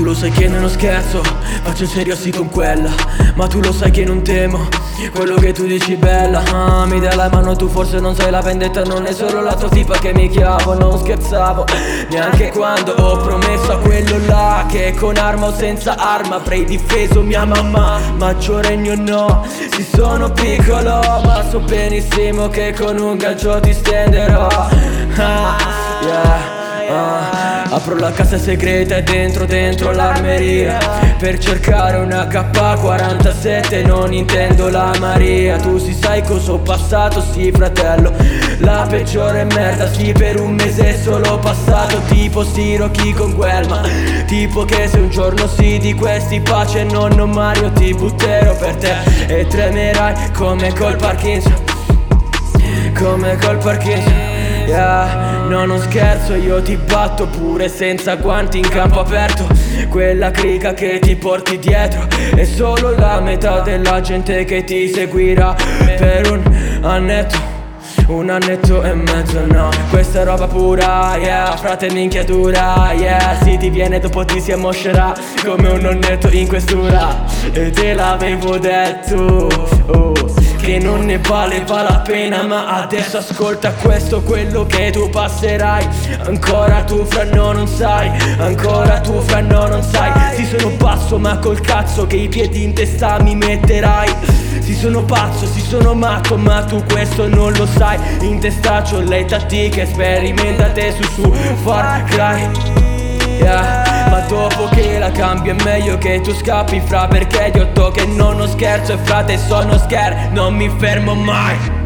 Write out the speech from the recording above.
lo sai che non scherzo, faccio serio sì con quella, ma tu lo sai che non temo quello che tu dici bella. Mi dai la mano, tu forse non sai la vendetta non è solo la tua tipa che mi chiavo. Non scherzavo neanche quando ho promesso a quello là che con arma o senza arma avrei difeso mia mamma. Maggiorenni o no, sì sono piccolo, ma so benissimo che con un gancio ti stenderò. Apro la casa segreta e dentro l'armeria per cercare una K47, non intendo la Maria. Tu si sai cosa ho passato, sì fratello, la peggiore merda, sì per un mese solo passato. Tipo Sirochi con Guelma, tipo che se un giorno sì di questi pace nonno Mario ti butterò per te e tremerai come col Parkinson, come col Parkinson. No, non scherzo, io ti batto pure senza guanti in campo aperto. Quella crica che ti porti dietro è solo la metà della gente che ti seguirà per un annetto e mezzo, no. Questa è roba pura, yeah, frate minchia dura, yeah. Si ti viene dopo ti si ammoscerà come un nonnetto in questura. E te l'avevo detto, che non ne valeva la pena, ma adesso ascolta questo, quello che tu passerai. Ancora tu fra no non sai, ancora tu fra no non sai. Sì sono basso ma col cazzo che i piedi in testa mi metterai. Sì sono pazzo, sì sono matto, ma tu questo non lo sai. In testa c'ho le tattiche, sperimentate su Far Cry, yeah. Ma dopo che la cambio è meglio che tu scappi fra, perché ti ho detto che non ho scherzo e frate sono scher, non mi fermo mai.